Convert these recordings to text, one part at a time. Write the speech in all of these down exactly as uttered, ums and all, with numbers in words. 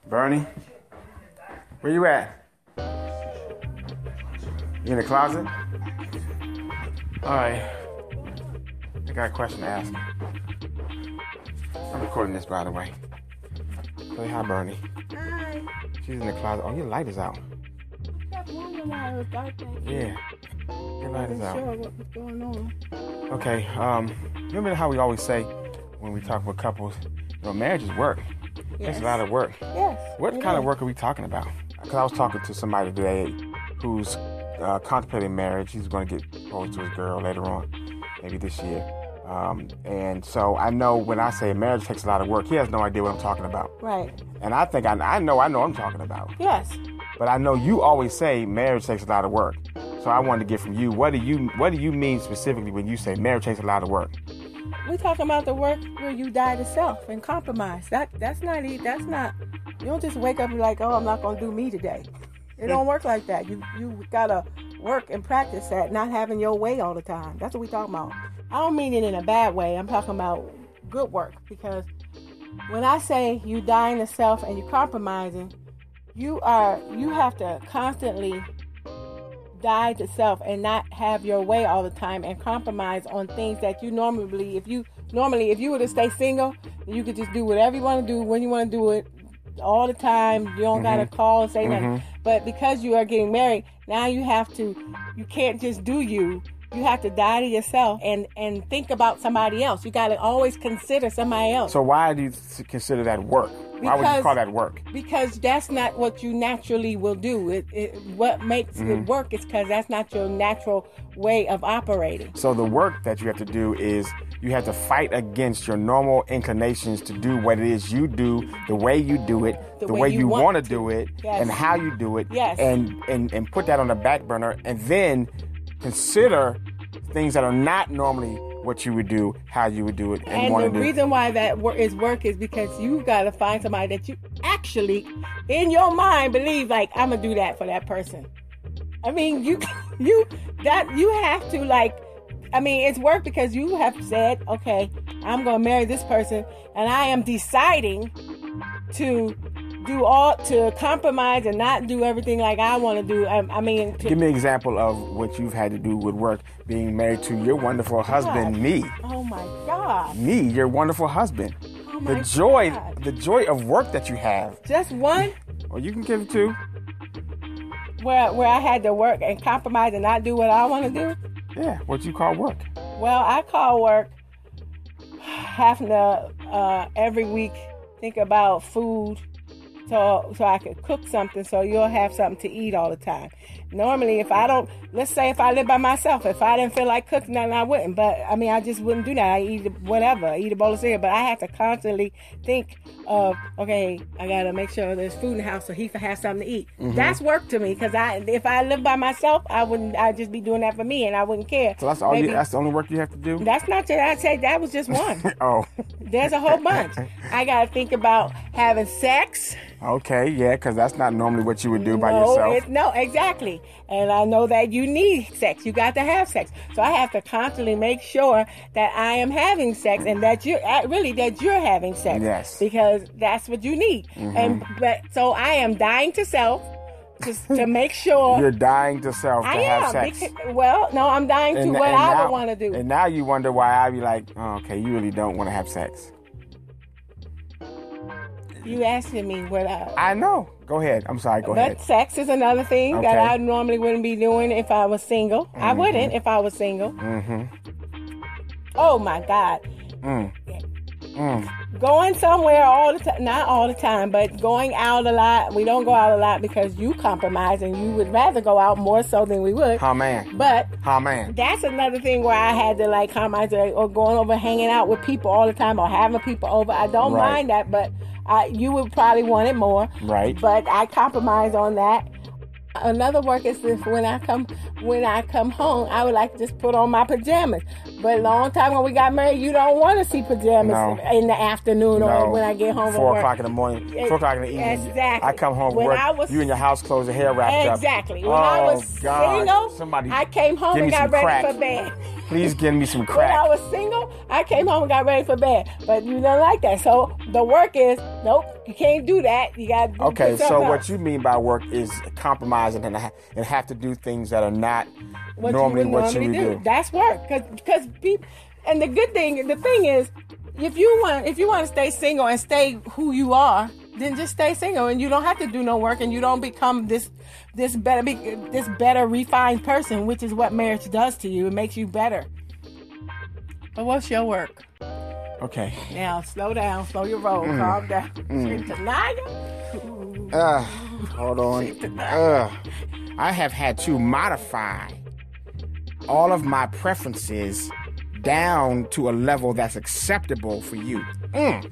Bernie, where you at? You in the closet? All right. I got a question to ask. I'm recording this, by the way. Say hi, Bernie. Hi. She's in the closet. Oh, your light is out. I kept wondering why it was dark back Yeah, there. your I light is wasn't out. sure what was going on. Okay. Um, remember how we always say when we talk with couples, you know, marriage is work. Yes. It's a lot of work. Yes. What it kind of is. work are we talking about? Because I was talking to somebody today who's uh, contemplating marriage. He's going to get proposed to his girl later on, maybe this year. Um, and so I know when I say marriage takes a lot of work, he has no idea what I'm talking about. Right. And I think I, I know I know what I'm talking about. Yes. But I know you always say marriage takes a lot of work. So I wanted to get from you, what do you what do you mean specifically when you say marriage takes a lot of work? We're talking about the work where you die to self and compromise. That that's not e- that's not. You don't just wake up and be like, oh, I'm not gonna do me today. It don't work like that. You you gotta work and practice that, not having your way all the time. That's what we talking about. I don't mean it in a bad way. I'm talking about good work, because when I say you dying to self and you compromising, you are you have to constantly die to self and not have your way all the time and compromise on things that you normally if you normally if you were to stay single, you could just do whatever you want to do when you want to do it all the time. You don't Mm-hmm. gotta call and say Mm-hmm. nothing. But because you are getting married, now you have to you can't just do you. You have to die to yourself and and think about somebody else. You gotta always consider somebody else. So why do you consider that work? Why would you Because- call that work? Because that's not what you naturally will do. It, it what makes Mm-hmm. it work is because that's not your natural way of operating. So the work that you have to do is you have to fight against your normal inclinations to do what it is you do, the way you do it, the, The way, way you you want want to do it, Yes. and how you do it, Yes. and, and and put that on the back burner, and then consider things that are not normally what you would do, how you would do it, and, And want the to do. reason why that work is work is because you got to find somebody that you actually, in your mind, believe like I'm gonna do that for that person. I mean, you you that you have to like. I mean, it's work because you have said, okay, I'm gonna marry this person, and I am deciding to do all to compromise and not do everything like I want to do. I, I mean, to, Give me an example of what you've had to do with work, being married to your wonderful husband, God. me. oh my God, Me, your wonderful husband. oh my The joy, God. the joy of work that you have. Just one. Well, you can give it two. where where I had to work and compromise and not do what I want to do. Yeah, what you call work. Well, I call work having to uh, every week think about food so so I could cook something so you'll have something to eat all the time. Normally, if I don't, let's say if I live by myself, if I didn't feel like cooking nothing, I wouldn't. But I mean, I just wouldn't do that. I eat whatever, I eat a bowl of cereal. But I have to constantly think of, okay, I gotta make sure there's food in the house so he can have something to eat. Mm-hmm. That's work to me because I, if I lived by myself, I wouldn't. I'd just be doing that for me, and I wouldn't care. So that's all. Maybe- You, that's the only work you have to do. That's not just. I'd say that was just one. Oh, There's a whole bunch. I gotta think about having sex. okay, yeah, because that's not normally what you would do by no, yourself. It, no, exactly. And I know that you need sex. You got to have sex. So I have to constantly make sure that I am having sex and that you're uh, really that you're having sex. Yes. Because that's what you need. Mm-hmm. And but so I am dying to self just to make sure. You're dying to self to I have am. sex. Because, well, no, I'm dying to what I now, would want to do. And now you wonder why I be like, oh, okay, you really don't want to have sex. You asking me what I. I know. Go ahead. I'm sorry. Go But ahead. sex is another thing that Okay. I normally wouldn't be doing if I was single. I wouldn't if I was single. Mm-hmm. Oh my God. Mm. Mm. Going somewhere all the time, not all the time, but going out a lot. We don't go out a lot because you compromise and you would rather go out more so than we would. Huh, man. But Huh, man. that's another thing where I had to like compromise like, or going over hanging out with people all the time or having people over. I don't Right. mind that, but I, you would probably want it more. Right. But I compromise on that. Another work is if when I come, when I come home, I would like to just put on my pajamas. But a long time when we got married, you don't want to see pajamas No. in the afternoon No. or when I get home from Four work. o'clock in the morning, four o'clock in the evening. Exactly. I come home from When work, I was- you in your house clothes, your hair wrapped up. Exactly. When oh, I was God. single, Somebody I came home give and me got some ready crack. for bed. Please give me some When I crack. was single, I came home and got ready for bed. But you don't like that. So the work is, nope, you can't do that. You got to do Okay, something so else. what you mean by work is compromising and, ha- and have to do things that are not What normally you would what normally you do. would do. That's work. Because people, and the good thing, the thing is, if you want, if you want to stay single and stay who you are, then just stay single, and you don't have to do no work, and you don't become this, this better, this better refined person, which is what marriage does to you. It makes you better. But what's your work? Okay. Now, slow down, slow your roll, calm down. Mm. Tanaya? Uh, hold on. Uh, I have had to modify all of my preferences down to a level that's acceptable for you. Mm.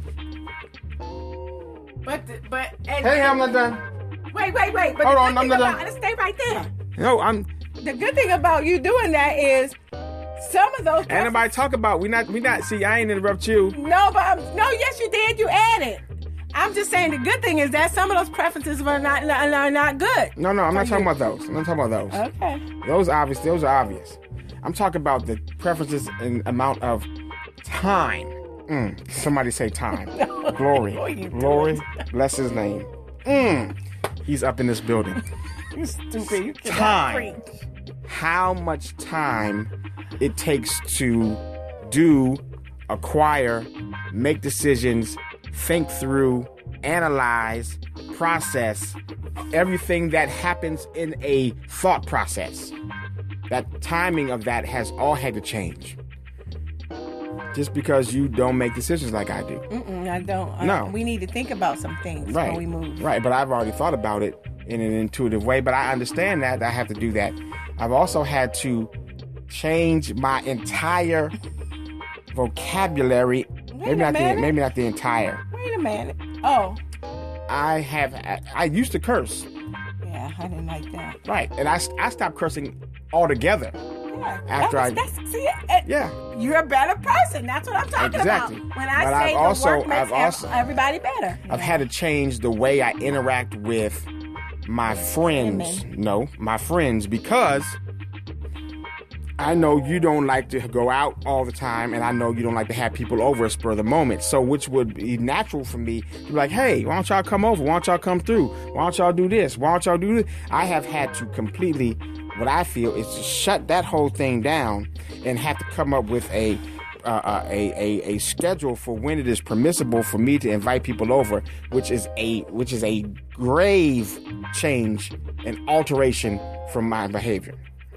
But, but, and, Hey, I'm not done. wait, wait, wait. But Hold the on, good I'm thing not about, done. let's stay right there. No, I'm. The good thing about you doing that is some of those. Ain't nobody talk about. We not. We not. See, I ain't interrupt you. No, but I'm, no, yes, you did. You added. I'm just saying the good thing is that some of those preferences were not are not good. No, no, I'm not For talking you. about those. I'm not talking about those. Okay. Those obvious. Those are obvious. I'm talking about the preferences and amount of time. Mm, somebody say time. Glory. What are you Glory. doing? Bless his name. Mm, he's up in this building. You stupid. You cannot Time. preach. How much time it takes to do, acquire, make decisions, think through, analyze, process everything that happens in a thought process. That timing of that has all had to change. Just because you don't make decisions like I do. Mm-mm, I don't. I- No. We need to think about some things Right. when we move. Right, but I've already thought about it in an intuitive way, but I understand that I have to do that. I've also had to change my entire vocabulary. Maybe a not the, minute. maybe not the entire. Wait a minute. Oh, I have I used to curse. yeah, I didn't like that. Right. And I, I stopped cursing altogether. Yeah. After that was, I- that's, see, it, Yeah. you're a better person. That's what I'm talking Exactly. about. When I But say I've the also- work makes I've also- ev- everybody better. I've had to change the way I interact with my friends. Women. No, my friends, because I know you don't like to go out all the time, and I know you don't like to have people over at spur of the moment. So, which would be natural for me to be like, hey, why don't y'all come over? Why don't y'all come through? Why don't y'all do this? Why don't y'all do this? I have had to completely, what I feel is to shut that whole thing down and have to come up with a Uh, uh, a, a a schedule for when it is permissible for me to invite people over, which is a which is a grave change and alteration from my behavior.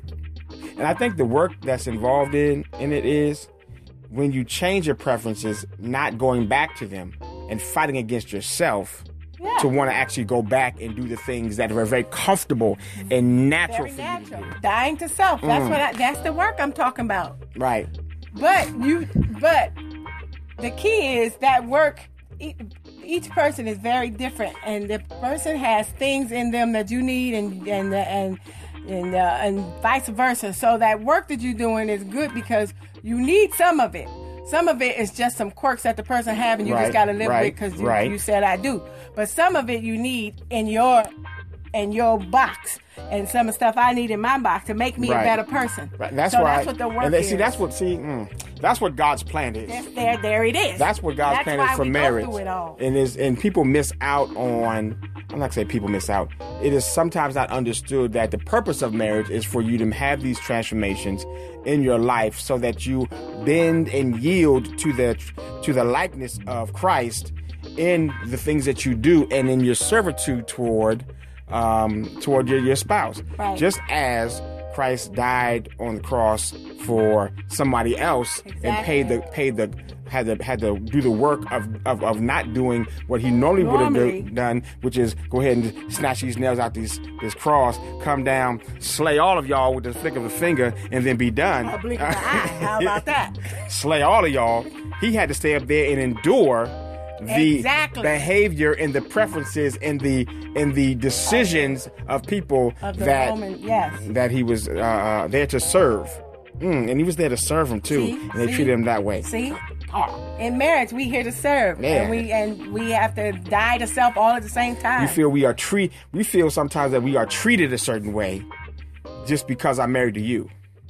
And I think the work that's involved in in it is when you change your preferences, not going back to them and fighting against yourself Yeah. to want to actually go back and do the things that are very comfortable and natural Very for natural. you to do. Dying to self. That's Mm. what. I, that's the work I'm talking about. Right. But you. But the key is that work. e- Each person is very different, and the person has things in them that you need, and and and and uh, and vice versa. So that work that you're doing is good because you need some of it. Some of it is just some quirks that the person have, and you Right, just got to live right, with because you, right. you said I do. But some of it you need in your in your box, and some of the stuff I need in my box to make me Right. a better person. Right. That's so why. that's what the work and they, is. see, that's what. See, mm, that's what God's plan is. That's there, there it is. That's what God's That's plan why is for we go marriage. through it all. And is and people miss out on. I'm not saying people miss out. It is sometimes not understood that the purpose of marriage is for you to have these transformations in your life, so that you bend and yield to the to the likeness of Christ in the things that you do, and in your servitude toward um, toward your, your spouse. Right. Just as Christ died on the cross for somebody else and paid the paid the had to had to do the work of, of, of not doing what he normally would Normally. have done, which is go ahead and snatch these nails out these this cross, come down, slay all of y'all with the flick of a finger, and then be done. A blink of an eye. How about that? Slay all of y'all. He had to stay up there and endure the exactly. behavior and the preferences and the and the decisions of people Of the that woman, yes. that he was uh, there to serve. Mm, and he was there to serve them too, See? and they See? treated him that way. See? In marriage, we here to serve, Yeah. and we and we have to die to self all at the same time. We feel we are treat. We feel sometimes that we are treated a certain way, just because I'm married to you.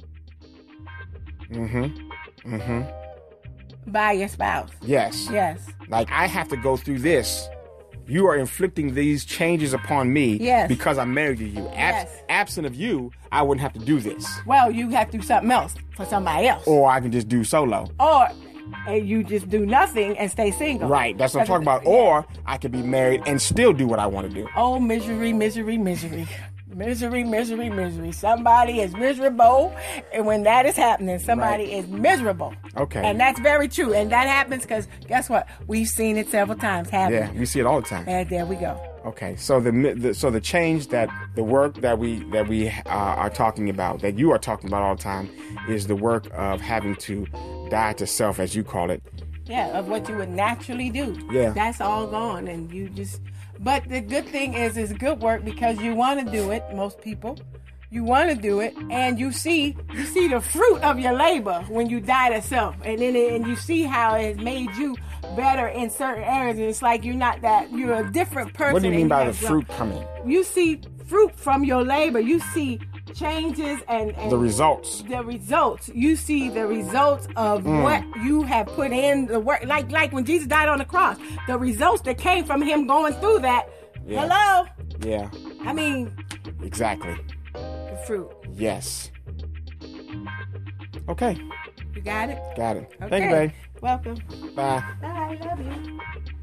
Mm-hmm. Mm-hmm. By your spouse. Yes. Yes. Like I have to go through this. You are inflicting these changes upon me Yes. because I'm married to you. Abs- Yes. Absent of you, I wouldn't have to do this. Well, you have to do something else for somebody else, Or I can just do solo. or and you just do nothing and stay single. Right. That's what I'm talking about. Or I could be married and still do what I want to do. Oh, misery, misery, misery. Misery, misery, misery. Somebody is miserable, and when that is happening, somebody Right. is miserable. Okay. And that's very true. And that happens because, guess what? We've seen it several times happen. Yeah, we see it all the time. And there we go. Okay, so the, the so the change that the work that we that we uh, are talking about, that you are talking about all the time, is the work of having to die to self, as you call it. Yeah, of what you would naturally do. Yeah. That's all gone, and you just. But the good thing is, it's good work because you want to do it. Most people, you want to do it, and you see you see the fruit of your labor when you die to self, and then it, and you see how it has made you better in certain areas. And it's like you're not that you're a different person. What do you mean and by you the have fruit grown. coming? You see fruit from your labor. You see changes and, and The results. the results. You see the results of Mm. what you have put in the work. Like like when Jesus died on the cross, the results that came from him going through that. Yeah. Hello. Yeah, I mean, exactly. the fruit. Yes. Okay, You got it. got it. Okay. Thank you, babe. Welcome. Bye. Bye. Love you.